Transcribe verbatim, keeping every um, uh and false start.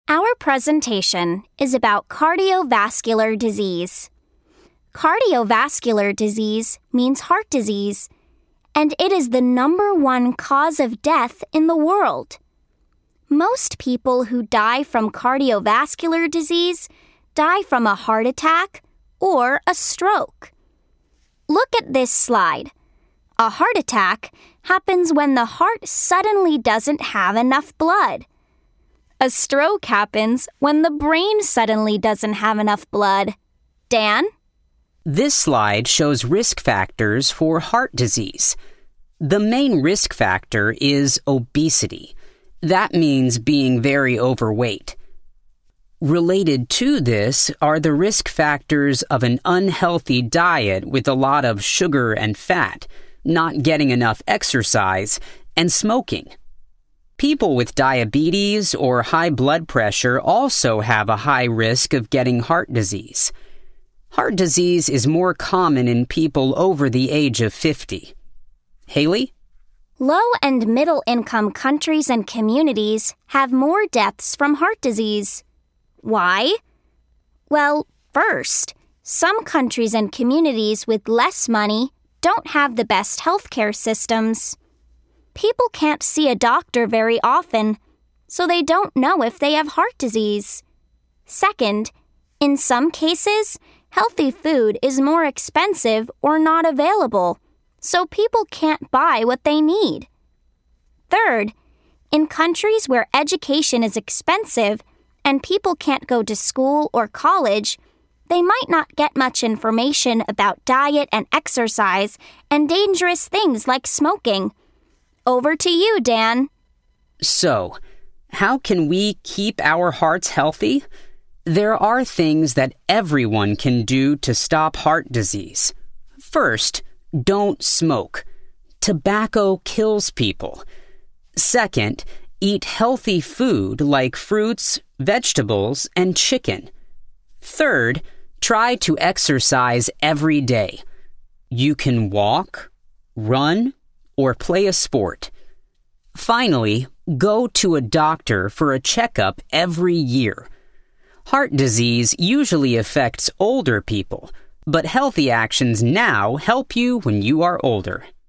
Our presentation is about cardiovascular disease. Cardiovascular disease means heart disease, and it is the number one cause of death in the world. Most people who die from cardiovascular disease die from a heart attack or a stroke. Look at this slide. A heart attack happens when the heart suddenly doesn't have enough blood. A stroke happens when the brain suddenly doesn't have enough blood. Dan? This slide shows risk factors for heart disease. The main risk factor is obesity. That means being very overweight. Related to this are the risk factors of an unhealthy diet with a lot of sugar and fat, not getting enough exercise, and smoking. People with diabetes or high blood pressure also have a high risk of getting heart disease. Heart disease is more common in people over the age of fifty. Haley? Low and middle income countries and communities have more deaths from heart disease. Why? Well, first, some countries and communities with less money don't have the best healthcare systems. People can't see a doctor very often, so they don't know if they have heart disease. Second, in some cases, healthy food is more expensive or not available, so people can't buy what they need. Third, in countries where education is expensive and people can't go to school or college, they might not get much information about diet and exercise and dangerous things like smoking. Over to you, Dan. So, how can we keep our hearts healthy? There are things that everyone can do to stop heart disease. First, don't smoke. Tobacco kills people. Second, eat healthy food like fruits, vegetables, and chicken. Third, try to exercise every day. You can walk, run, or play a sport. Finally, go to a doctor for a checkup every year. Heart disease usually affects older people, but healthy actions now help you when you are older.